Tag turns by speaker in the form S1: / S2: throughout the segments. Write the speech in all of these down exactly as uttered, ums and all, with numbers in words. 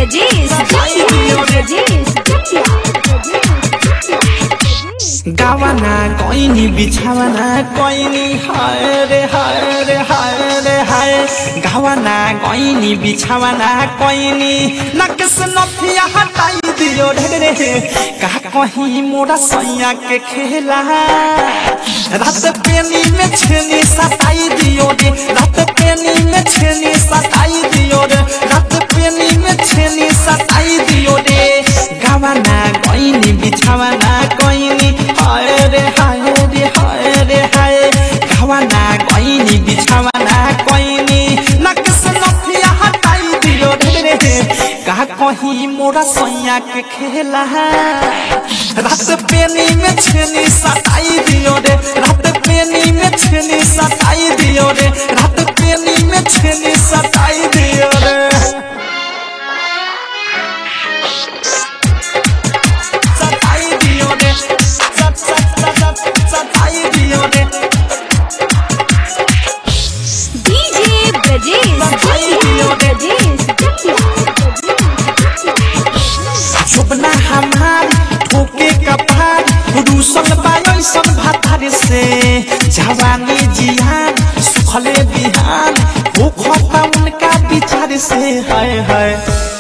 S1: Brajesh, Brajesh,
S2: गावाना कोइनी बिछावाना कोइनी हाय रे हाय रे हाय रे हाय गावाना कोइनी बिछावाना कोइनी नकस नथिया हटाई दियो रे रे का कहीं मोरा सैया के खेला रात पेनी में छेनी सताई दियो रे रात पेनी में छेनी सताई दियो रे रात पेनी में छेनी सताई दियो रे गावाना कोइनी बिछावाना कोइनी हाय रे हाय रे हाय रे हाय गावाना कोइनी बिछावाना कोइनी नकस नथिया हटाई दियो रे रे का कहीं मोरा सैया के खेला रात पेनी में छेनी सताई दियो रे रात पेनी में छेनी सताई दियो रे रात पेनी में छेनी सताई दियो रे सताई दियो रे सत सत सत सताई दियो रे
S1: DJ Brajesh, Brajesh,
S2: चुपना हमार ठोके कपार रूसल बायसन भातार से जवानी जिहान सुखले बिहान हो खता उनका विचार से हाय हाय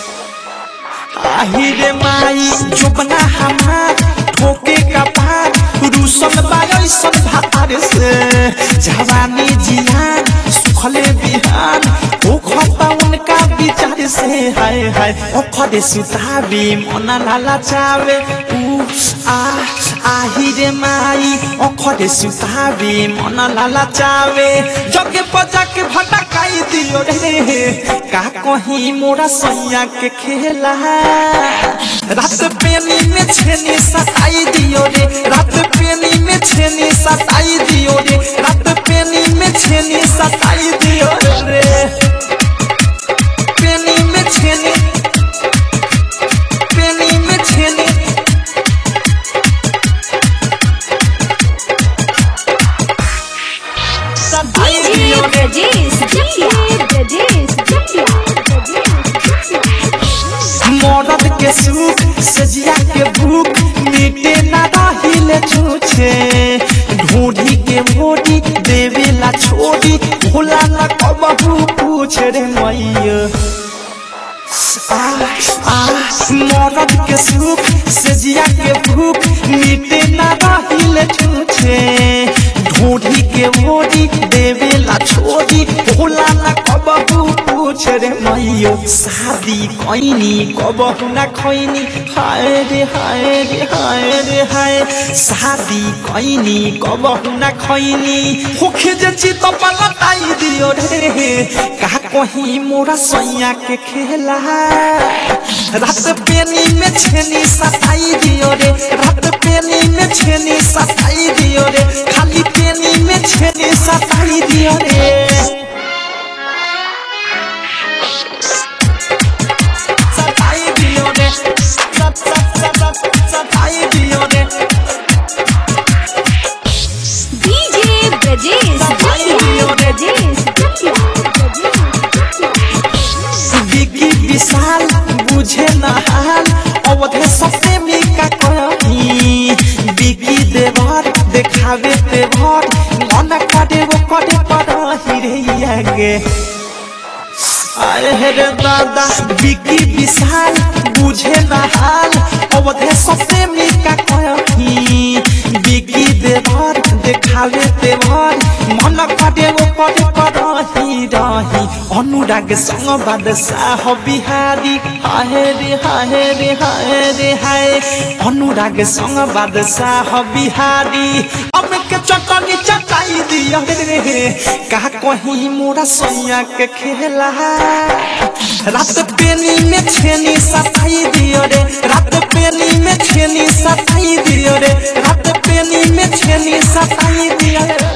S2: आहिरे माई चुपना हमार ठोके कपार रूसल बायसन भातार से जवानी जिहान सुखले बिहान हो खता उनका विचार से हाय हाय ओखरे सुताबी मना लाला चावे उ आ आहिरे माई ओखरे सुताबी मना लाला चावे जगे बजा के भटकाई दियो रे का कहीं मोरा सैया के खेला रात पेनी में छेनी सताई दियो रे रात पेनी में छेनी सताई दियो रे रात पेनी में छेनी सताई दियो रे पेनी में छेनी पेनी में छेनी सताई दियो रे मरद के सुख सजिया के भूख मिटे ना रहिले छूछे ढूंढी के मोड़ी देवेला छोड़ी भोला न कबहू पूछ रे मैया आ आ मरद के सुख सजिया के भूख मिटे ना रहिले छूछे ढूंढी के मोड़ी देवेला छोड़ी भोला न कबहू पूछ रे मैया शादी कोइनी कबहू ना खोइनी हाय रे हाय रे हाय रे हाय शादी कोइनी कबहू ना खोइनी होखे जे चित पलटाई दियो रे का कहीं मोरा सैया के खेला रात पेनी में छेनी सताई दियो रे रात पेनी में छेनी सताई दियो रे खाली पेनी में छेनी सताई दियो रे सताई दियो रे सत सत सत सताई दियो रे
S1: DJ Brajesh, Brajesh,
S2: बिकी विशाल बुझे न हाल अवधे सबसे मिका कहीं बिकी देवर देखावे तेवर मन करे वो करे पर रे आगे आए रे दादा बिकी विशाल बुझे न हाल अवधे सबसे मिका कहीं बिकी देवर देखावे तेवर मन करे वो करे पर रही अनुराग संग बादशाह बिहारी हाय रे हाय रे हाय रे हाय अनुराग संग बादशाह बिहारी हम के चटनी चटाई दिया रे का कहीं मोरा सैया के खेला रात पेनी में छेनी सताई दियो रे रात पेनी में छेनी सताई दियो रे रात पेनी में छेनी सताई दियो रे।